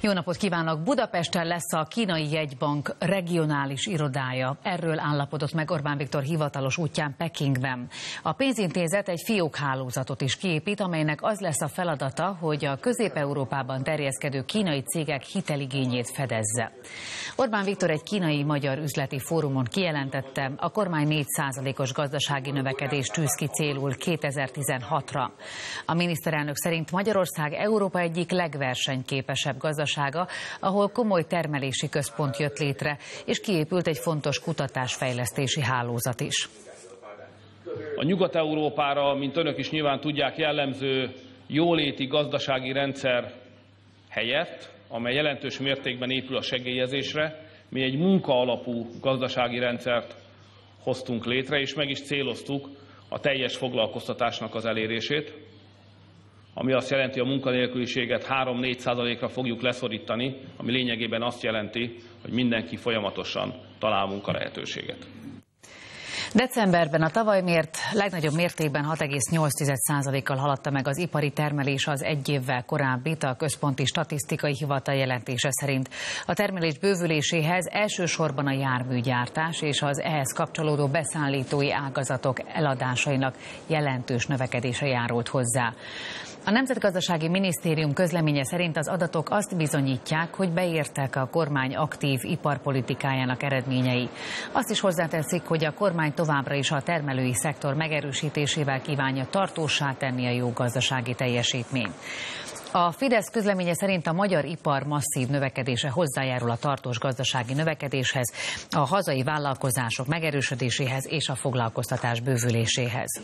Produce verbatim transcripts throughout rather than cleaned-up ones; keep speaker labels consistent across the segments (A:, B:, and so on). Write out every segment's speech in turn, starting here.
A: Jó napot kívánok! Budapesten lesz a Kínai Jegybank regionális irodája. Erről állapodott meg Orbán Viktor hivatalos útján Pekingben. A pénzintézet egy fiókhálózatot is kiépít, amelynek az lesz a feladata, hogy a Közép-Európában terjeszkedő kínai cégek hiteligényét fedezze. Orbán Viktor egy kínai-magyar üzleti fórumon kijelentette, a kormány négy százalékos gazdasági növekedést tűz ki célul kétezer-tizenhatra. A miniszterelnök szerint Magyarország Európa egyik legversenyképesebb gazdasága, ahol komoly termelési központ jött létre, és kiépült egy fontos kutatásfejlesztési hálózat is.
B: A Nyugat-Európára, mint önök is nyilván tudják, jellemző jóléti gazdasági rendszer helyett, amely jelentős mértékben épül a segélyezésre, mi egy munkaalapú gazdasági rendszert hoztunk létre, és meg is céloztuk a teljes foglalkoztatásnak az elérését, ami azt jelenti, hogy a munkanélküliséget három-négy százalékra fogjuk leszorítani, ami lényegében azt jelenti, hogy mindenki folyamatosan talál munkalehetőséget.
A: Decemberben a tavaly mért legnagyobb mértékben hat egész nyolc százalékkal haladta meg az ipari termelés az egy évvel korábbit, a Központi Statisztikai Hivatal jelentése szerint. A termelés bővüléséhez elsősorban a járműgyártás és az ehhez kapcsolódó beszállítói ágazatok eladásainak jelentős növekedése járult hozzá. A Nemzetgazdasági Minisztérium közleménye szerint az adatok azt bizonyítják, hogy beértek a kormány aktív iparpolitikájának eredményei. Azt is hozzáteszik, hogy a kormány továbbra is a termelői szektor megerősítésével kívánja tartóssá tenni a jó gazdasági teljesítményt. A Fidesz közleménye szerint a magyar ipar masszív növekedése hozzájárul a tartós gazdasági növekedéshez, a hazai vállalkozások megerősödéséhez és a foglalkoztatás bővüléséhez.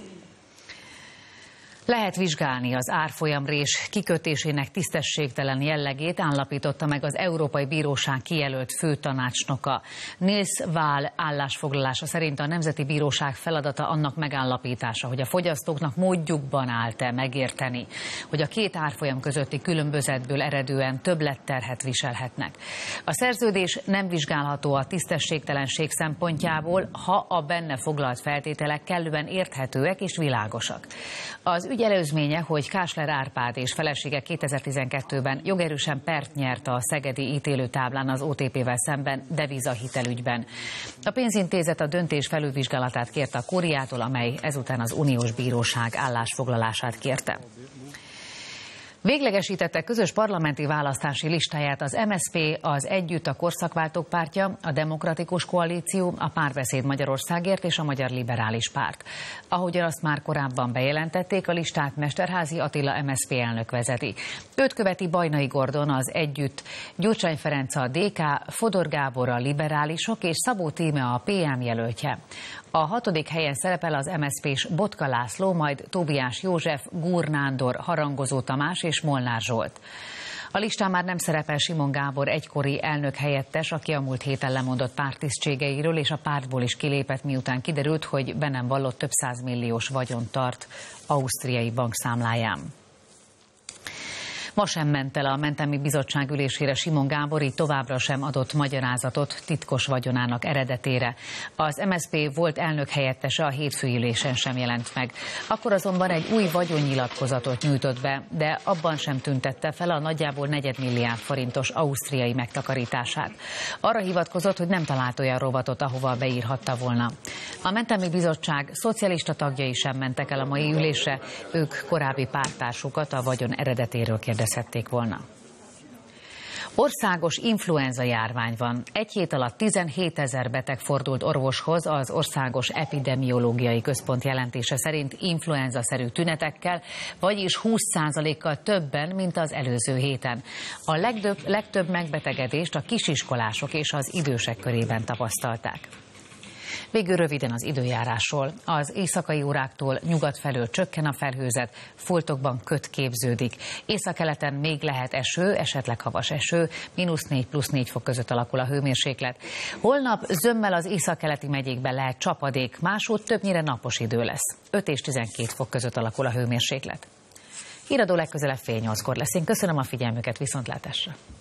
A: Lehet vizsgálni az árfolyamrés kikötésének tisztességtelen jellegét, állapította meg az Európai Bíróság kijelölt főtanácsnoka. Nils Wahl állásfoglalása szerint a Nemzeti Bíróság feladata annak megállapítása, hogy a fogyasztóknak módjukban állt-e megérteni, hogy a két árfolyam közötti különbözetből eredően többletterhet viselhetnek. A szerződés nem vizsgálható a tisztességtelenség szempontjából, ha a benne foglalt feltételek kellően érthetőek és világosak. Az ügy előzménye, hogy Kásler Árpád és felesége kétezer-tizenkettőben jogerősen pert nyert a szegedi ítélőtáblán az o té pé-vel szemben devizahitelügyben. A pénzintézet a döntés felülvizsgálatát kérte a Kúriától, amely ezután az Uniós Bíróság állásfoglalását kérte. Véglegesítette közös parlamenti választási listáját az em es zé pé, az Együtt a Korszakváltók Pártja, a Demokratikus Koalíció, a Párbeszéd Magyarországért és a Magyar Liberális Párt. Ahogyan azt már korábban bejelentették, a listát Mesterházy Attila em es zé pé elnök vezeti. Őt követi Bajnai Gordon az Együtt, Gyurcsány Ferenc a dé ká, Fodor Gábor a Liberálisok és Szabó Tíme a pé em jelöltje. A hatodik helyen szerepel az em es zé pés Botka László, majd Tóbiás József, Gúr Nándor, Harangozó Tamás és Molnár Zsolt. A listán már nem szerepel Simon Gábor egykori elnök helyettes, aki a múlt héten lemondott párttisztségeiről, és a pártból is kilépett, miután kiderült, hogy be nem vallott több százmilliós vagyont tart ausztriai bankszámláján. Ma sem ment el a mentelmi bizottság ülésére Simon Gábor, így továbbra sem adott magyarázatot titkos vagyonának eredetére. Az em es zé pé volt elnök helyettese a hétfői ülésen sem jelent meg. Akkor azonban egy új vagyonnyilatkozatot nyújtott be, de abban sem tüntette fel a nagyjából negyedmilliárd forintos ausztriai megtakarítását. Arra hivatkozott, hogy nem talált olyan rovatot, ahova beírhatta volna. A mentelmi bizottság szocialista tagjai sem mentek el a mai ülésre, ők korábbi párttársukat a vagyon eredetéről kérdezhették volna. Országos influenza járvány van. Egy hét alatt tizenhétezer beteg fordult orvoshoz, az Országos Epidemiológiai Központ jelentése szerint influenza-szerű tünetekkel, vagyis húsz százalékkal többen, mint az előző héten. A legtöbb, legtöbb megbetegedést a kisiskolások és az idősek körében tapasztalták. Végül röviden az időjárásról. Az éjszakai óráktól nyugat felől csökken a felhőzet, foltokban köt képződik. Északkeleten még lehet eső, esetleg havas eső, mínusz négy plusz négy fok között alakul a hőmérséklet. Holnap zömmel az északkeleti megyékben lehet csapadék, másút többnyire napos idő lesz. öt és tizenkét fok között alakul a hőmérséklet. Híradó legközelebb fél nyolckor lesz. Én köszönöm a figyelmüket, viszontlátásra!